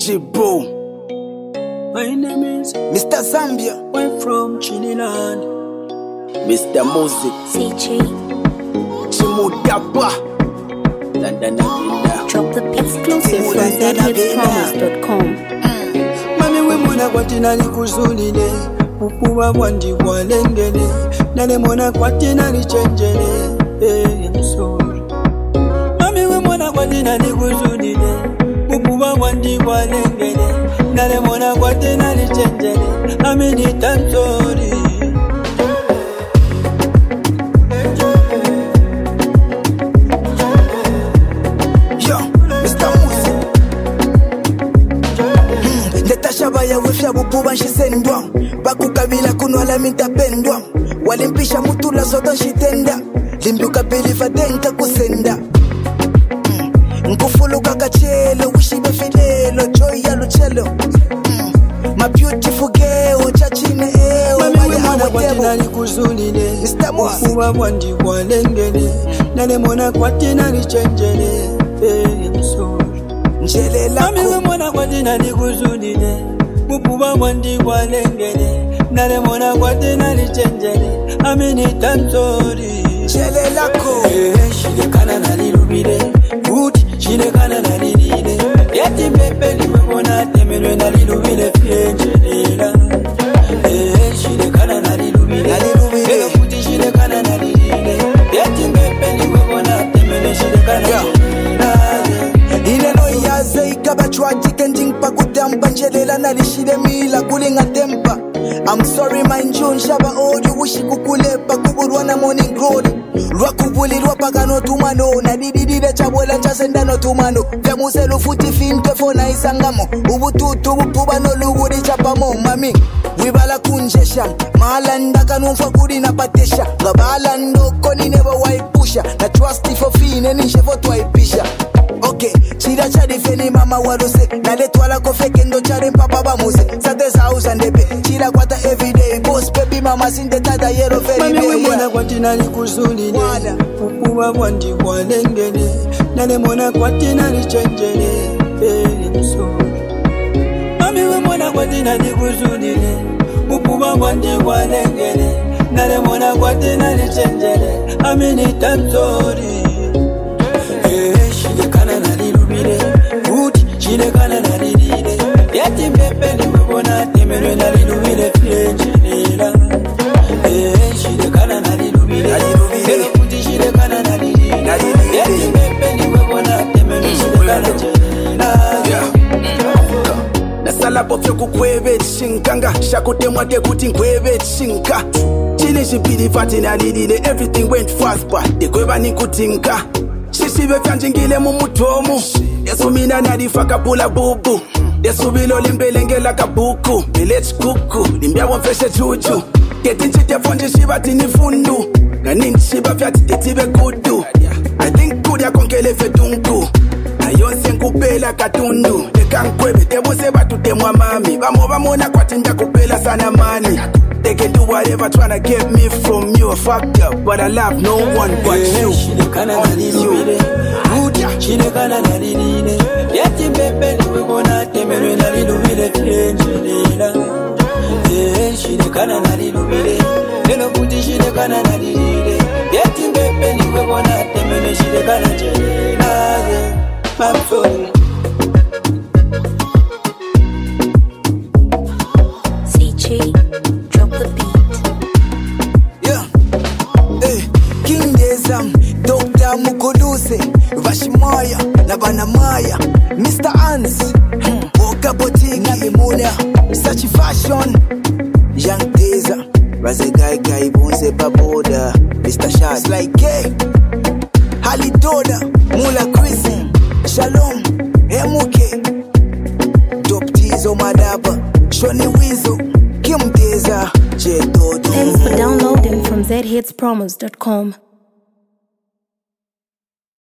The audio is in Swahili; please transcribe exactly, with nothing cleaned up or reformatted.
Jibo. My name is Mister Zambia. I'm from Chiniland. Mister Music. C G. Chimudaba. Drop the exclusive from Z hits promise dot com. Mami we mwana kwa tina ni kuzulile. Ukuwa wandi kwa lengele. Nane mwana kwa tina ni chenjele. Hey, I'm sorry. Mami we mwana kwa tina ni kuzulile. Ukuwa wandi kwa lengele. Nane mwana kwa tina ni chenjele. Ami ni I'm sorry. Shabaya wefya bupuba nshisendwa bakukabila kunwala mintapendwa walimpisha mutula zoto nshitenda limbyuka biliva denka kusenda mm. Nkufuluka kachelo wishibe filelo joy ya luchelo mm. My beautiful girl chachine eo mami mwana kwa tina ni kuzulile Uwa wandi kwa lengele Nane mwana kwa tina ni chenjele Hey, I'm sorry Njele lako mami mwana kwa tina ni kuzulile Uwa wandi kwa lengele Nane mwana kwa tina ni chenjele Amini I'm sorry Njele lako Hey, shile kana na lilubile Uti, shile kana na lilile Yeti pepe liwe mwana temelwe na lilubile Fienjelela Hey, shile kana na lilubile Hey, uti, shile kana na lilile Yeti pepe liwe mwana temelwe shile kana na lilile Ile no yaze ikaba chwajike njingpa kudamba njelela nalishile mila kulinga tempa I'm sorry mind you nshaba odi wishi kukulepa kuburwana morning glory Rwakubuli rwapagano tumano na dididide chabola chasendano tumano Vyamuselu futi fintwe fona isangamo Ubututu bupuba no luguri chapamo mami Wibala kunjesha Mahalanda kanumfa kuri na patesha Ngabala ndoko ni never waipusha Na trusty for fine nishevo twaipisha Okay, chida chadi feni mama warose Na letwala kofeke ndo chare mpapa bamuse Sate sauza ndebe, chida kwata everyday Boss baby mama sinde tada yero very Mami day we mwana kwa tina ni kuzulile Ukuwa wandi kwa lengele Nane mwana kwa tina ni chenjele Hey, I'm sorry Mami we mwana kwa tina ni kuzulile Ukuwa wandi kwa lengele Nane mwana kwa tina ni chenjele Amini I'm sorry Hey, shile kana na lilubile Uti, shile kana na lilile Yeti mpepe ni mwebona temelwe na lilubile Fienjelela Hey, shile kana na lilubile Hele uti, shile kana na lilile Yeti mpepe ni mwebona temelwe shile kana jelela Nasala bofyo kukwebe chinkanga Shakute mwate kuti nkwebe chinka Chile shibili vati na lilile Everything went fast but Dekweba ni kutinka Shishibe vyanjingile mumutomu Desumina nalifaka pula bubu Desubilo limbelengela kabuku Village kuku Limbia wamfeshe juju Keti nchite fonji shiba tini fundu Nani nshiba vyati tetibe kudu I think kudia konkele fedungu Na yonse nkupela katundu Eka nkwebe tebuse batu temwa mami Bamo bamona kwa tinda kupela sana mani They can do whatever tryna get me from you. I fucked up, but I love no one but you. Shile kana na lilubile Uti, shile kana na lilile Yeti mpepe ni webona temelwe na lilubile Fienjelela Hey, shile kana na lilubile Hele uti, shile kana na lilile Yeti mpepe ni webona temelwe shile kana jelela I'm sorry C G. Drop the beat. Yeah, hey, King Desam, Doctor Mukoduse, Vashimaya, Nabanamaya, Mister Ans, Boka Boutique, Nabimuna, Sachi Fashion, Young Teza, Razegai Guy, Bonse Baboda, Mister Shad, like Gay, Halidoda, Mula Chrissy, Shalom, Emuke, Dop Tizo Madaba, Shoni Wizo, Kim Teza, J Dodo. Thanks for downloading from Z hits promise dot com.